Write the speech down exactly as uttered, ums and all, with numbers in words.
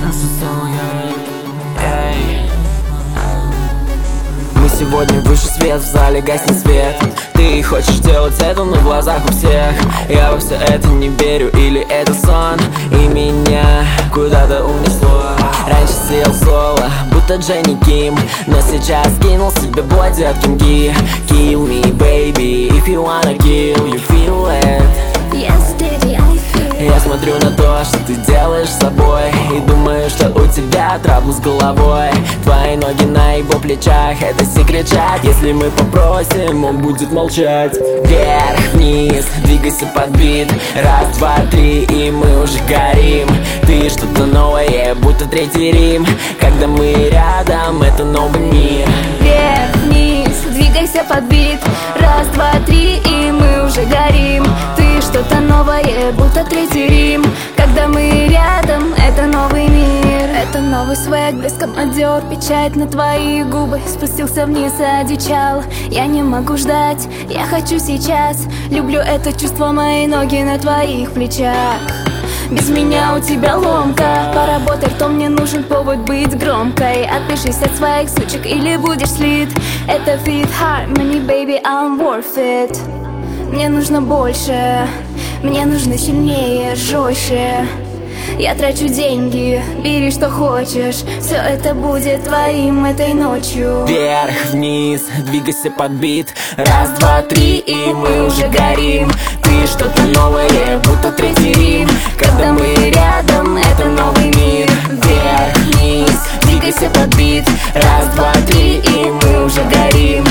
Мы сегодня выше свет, в зале гаснет свет. Ты хочешь делать это на глазах у всех. Я во все это не верю, или это сон, и меня куда-то унесло. Раньше сел соло, будто Дженни Ким, но сейчас кинул себе боди от Кинги. Kill me, baby, if you wanna kill, you feel it. Yes, daddy, I feel. Я смотрю на то, что ты делаешь с собой, и думаю, что у тебя травма с головой. Твои ноги на его плечах, это секрет шаг. Если мы попросим, он будет молчать. Вверх-вниз, двигайся под бит. Раз, два, три, и мы уже горим. Ты что-то новое, будто Третий Рим. Когда мы рядом, это новый мир. Вверх-вниз, двигайся под бит. Раз, два, три, и мы уже горим. Ты что-то новое, будто Третий Рим. Когда мы рядом, это новый мир. Это новый свэг, блеском одер печать на твои губы. Спустился вниз, одичал. Я не могу ждать, я хочу сейчас. Люблю это чувство, мои ноги на твоих плечах. Без меня у тебя ломка. Поработай, то мне нужен повод быть громкой. Отпишись от своих сучек или будешь слит. Это Fit Harmony, baby, I'm worth it. Мне нужно больше, мне нужно сильнее, жестче. Я трачу деньги, бери что хочешь. Все это будет твоим этой ночью. Вверх-вниз, двигайся под бит. Раз, два, три, и мы уже горим. Ты что-то новое, будто Третий Рим. Когда мы рядом, это новый мир. Вверх-вниз, двигайся под бит. Раз, два, три, и мы уже горим.